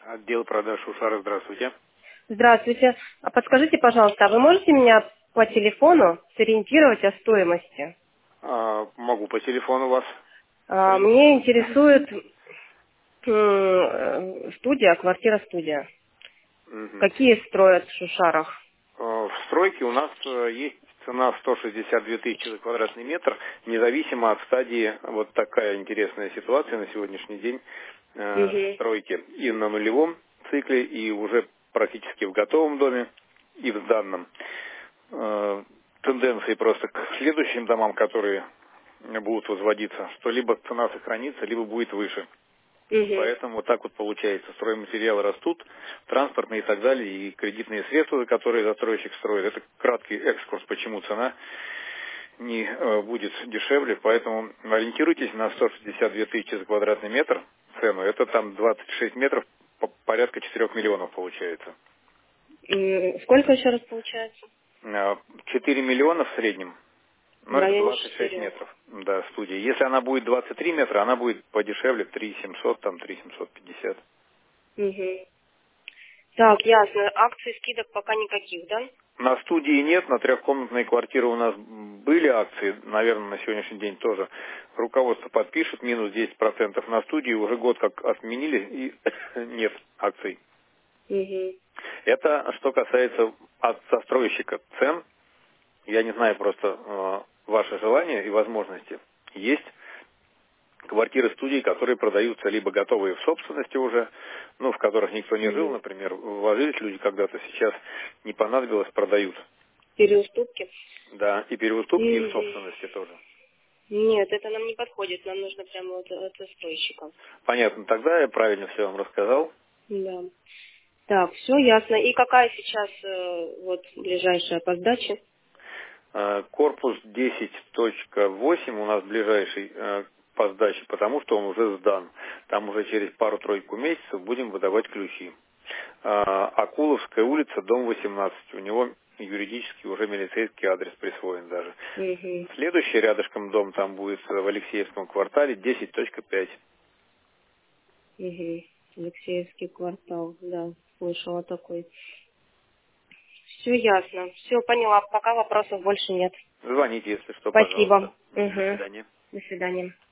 Отдел продаж Шушара, здравствуйте. Здравствуйте. А подскажите, пожалуйста, а вы можете меня по телефону сориентировать о стоимости? Могу по телефону вас. Мне интересует студия, квартира-студия. Мгм. Какие строят в Шушарах? В стройке у нас есть цена 162 тысячи за квадратный метр, независимо от стадии. Вот такая интересная ситуация на сегодняшний день Угу. стройки и на нулевом цикле, и уже практически в готовом доме, и в сданном. Тенденции просто к следующим домам, которые будут возводиться, что либо цена сохранится, либо будет выше. Угу. Поэтому вот так вот получается. Стройматериалы растут, транспортные и так далее, и кредитные средства, за которые застройщик строит. Это краткий экскурс, почему цена не будет дешевле. Поэтому ориентируйтесь на 162 тысячи за квадратный метр цену. Это там 26 метров, порядка 4 миллионов получается. Сколько еще раз получается? 4 миллиона в среднем. В Но это районе 26 4. метров, да, студия. Если она будет 23 метра, она будет подешевле, 3 700, там 3 750. Угу. Так, ясно. Акций, скидок пока никаких, да? На студии нет, на трехкомнатной квартиры у нас были акции, наверное, на сегодняшний день тоже. Руководство подпишет, минус 10% на студии, уже год как отменили и нет акций. Угу. Это что касается от застройщика цен. Я не знаю просто ваше желание и возможности. Есть квартиры-студии, которые продаются либо готовые в собственности уже, ну, в которых никто не жил, Угу. например, вложились люди когда-то, сейчас не понадобилось, продают. Переуступки? Да, и переуступки, и в Угу. собственности тоже. Нет, это нам не подходит. Нам нужно прямо от застройщика. Понятно, тогда я правильно все вам рассказал. Да. Так, все ясно. И какая сейчас вот ближайшая по сдаче? Корпус 10.8 у нас ближайший по сдаче, потому что он уже сдан. Там уже через пару-тройку месяцев будем выдавать ключи. Акуловская улица, дом 18. У него юридически уже милицейский адрес присвоен даже. Угу. Следующий рядышком дом там будет в Алексеевском квартале 10.5. Угу. Алексеевский квартал, да, слышала такой. Все ясно. Все поняла. Пока вопросов больше нет. Звоните, если что, пожалуйста. Спасибо. До Угу. свидания. До свидания.